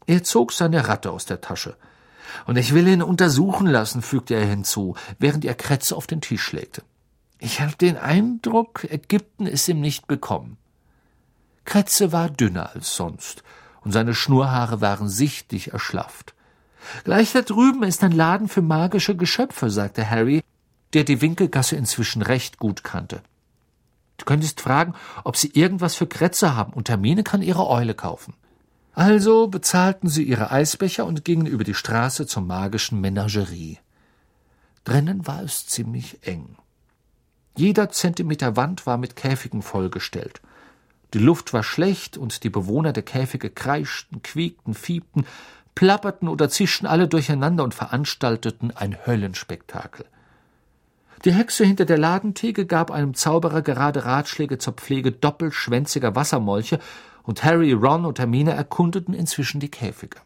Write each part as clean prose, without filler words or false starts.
Er zog seine Ratte aus der Tasche. »Und ich will ihn untersuchen lassen«, fügte er hinzu, während er Kretze auf den Tisch legte. »Ich habe den Eindruck, Ägypten ist ihm nicht bekommen.« Kretze war dünner als sonst, und seine Schnurrhaare waren sichtlich erschlafft. »Gleich da drüben ist ein Laden für magische Geschöpfe«, sagte Harry, der die Winkelgasse inzwischen recht gut kannte. »Du könntest fragen, ob sie irgendwas für Kretze haben, und Hermine kann ihre Eule kaufen.« Also bezahlten sie ihre Eisbecher und gingen über die Straße zur magischen Menagerie. Drinnen war es ziemlich eng. Jeder Zentimeter Wand war mit Käfigen vollgestellt. Die Luft war schlecht und die Bewohner der Käfige kreischten, quiekten, fiepten, plapperten oder zischten alle durcheinander und veranstalteten ein Höllenspektakel. Die Hexe hinter der Ladentheke gab einem Zauberer gerade Ratschläge zur Pflege doppelschwänziger Wassermolche, und Harry, Ron und Hermine erkundeten inzwischen die Käfige.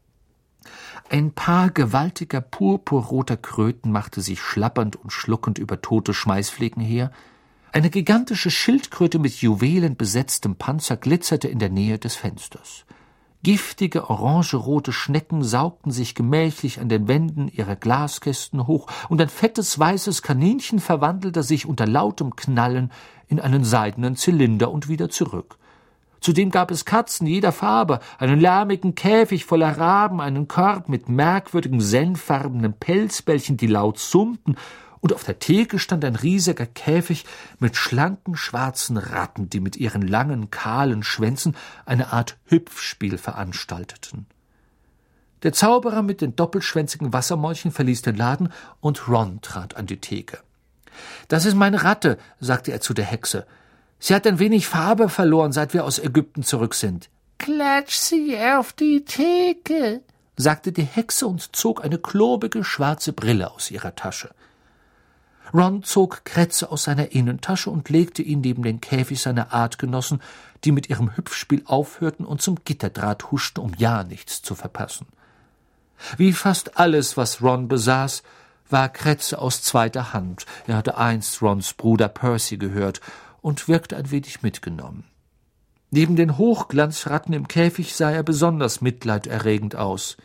Ein Paar gewaltiger purpurroter Kröten machte sich schlappernd und schluckend über tote Schmeißfliegen her. Eine gigantische Schildkröte mit Juwelen besetztem Panzer glitzerte in der Nähe des Fensters. Giftige, orangerote Schnecken saugten sich gemächlich an den Wänden ihrer Glaskästen hoch, und ein fettes, weißes Kaninchen verwandelte sich unter lautem Knallen in einen seidenen Zylinder und wieder zurück. Zudem gab es Katzen jeder Farbe, einen lärmigen Käfig voller Raben, einen Korb mit merkwürdigen senffarbenen Pelzbällchen, die laut summten, und auf der Theke stand ein riesiger Käfig mit schlanken, schwarzen Ratten, die mit ihren langen, kahlen Schwänzen eine Art Hüpfspiel veranstalteten. Der Zauberer mit den doppelschwänzigen Wassermäulchen verließ den Laden, und Ron trat an die Theke. »Das ist meine Ratte«, sagte er zu der Hexe. »Sie hat ein wenig Farbe verloren, seit wir aus Ägypten zurück sind.« »Klatsch sie auf die Theke«, sagte die Hexe und zog eine klobige schwarze Brille aus ihrer Tasche. Ron zog Kretze aus seiner Innentasche und legte ihn neben den Käfig seiner Artgenossen, die mit ihrem Hüpfspiel aufhörten und zum Gitterdraht huschten, um ja nichts zu verpassen. Wie fast alles, was Ron besaß, war Kretze aus zweiter Hand. Er hatte einst Rons Bruder Percy gehört und wirkte ein wenig mitgenommen. Neben den Hochglanzratten im Käfig sah er besonders mitleiderregend aus.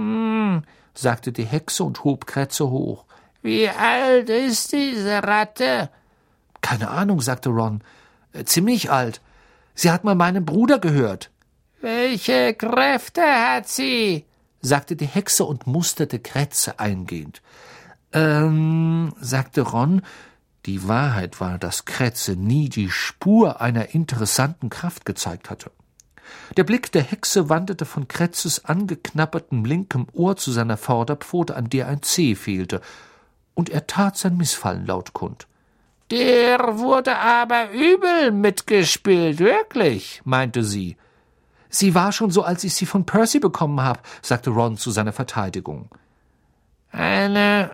Sagte die Hexe und hob Kretze hoch. »Wie alt ist diese Ratte?« »Keine Ahnung«, sagte Ron. »Ziemlich alt. Sie hat mal meinen Bruder gehört.« »Welche Kräfte hat sie?« sagte die Hexe und musterte Kretze eingehend. Sagte Ron. Die Wahrheit war, dass Kretze nie die Spur einer interessanten Kraft gezeigt hatte. Der Blick der Hexe wanderte von Kretzes angeknabbertem linkem Ohr zu seiner Vorderpfote, an der ein Zeh fehlte, und er tat sein Missfallen laut kund. »Der wurde aber übel mitgespielt, wirklich«, meinte sie. »Sie war schon so, als ich sie von Percy bekommen habe«, sagte Ron zu seiner Verteidigung. »Eine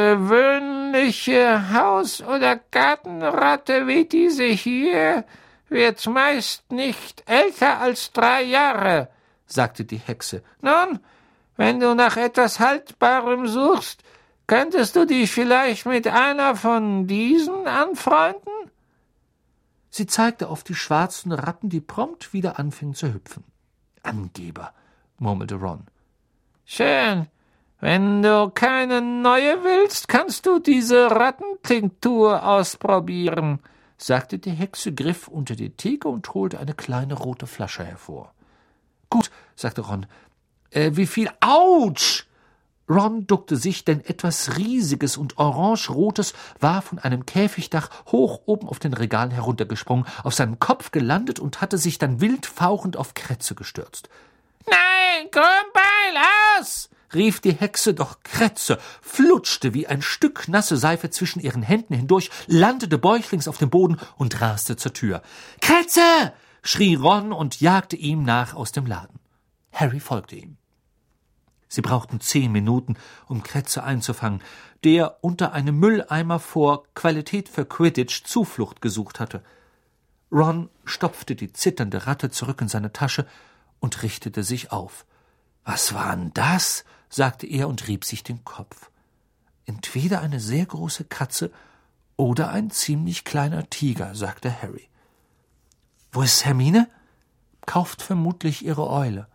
gewöhnliche Haus- oder Gartenratte wie diese hier wird meist nicht älter als 3 Jahre«, sagte die Hexe. »Nun, wenn du nach etwas Haltbarem suchst, könntest du dich vielleicht mit einer von diesen anfreunden?« Sie zeigte auf die schwarzen Ratten, die prompt wieder anfingen zu hüpfen. »Angeber«, murmelte Ron. »Schön. Wenn du keine neue willst, kannst du diese Rattentinktur ausprobieren«, sagte die Hexe, griff unter die Theke und holte eine kleine rote Flasche hervor. »Gut«, sagte Ron. »Wie viel? Autsch!« Ron duckte sich, denn etwas Riesiges und Orangerotes war von einem Käfigdach hoch oben auf den Regalen heruntergesprungen, auf seinen Kopf gelandet und hatte sich dann wild fauchend auf Kretze gestürzt. »Nein, Krummbeil, aus!« rief die Hexe, doch Kretze flutschte wie ein Stück nasse Seife zwischen ihren Händen hindurch, landete bäuchlings auf dem Boden und raste zur Tür. »Kretze!« schrie Ron und jagte ihm nach aus dem Laden. Harry folgte ihm. Sie brauchten 10 Minuten, um Kretze einzufangen, der unter einem Mülleimer vor Qualität für Quidditch Zuflucht gesucht hatte. Ron stopfte die zitternde Ratte zurück in seine Tasche und richtete sich auf. »Was war denn das?« sagte er und rieb sich den Kopf. »Entweder eine sehr große Katze oder ein ziemlich kleiner Tiger«, sagte Harry. »Wo ist Hermine?« »Kauft vermutlich ihre Eule.«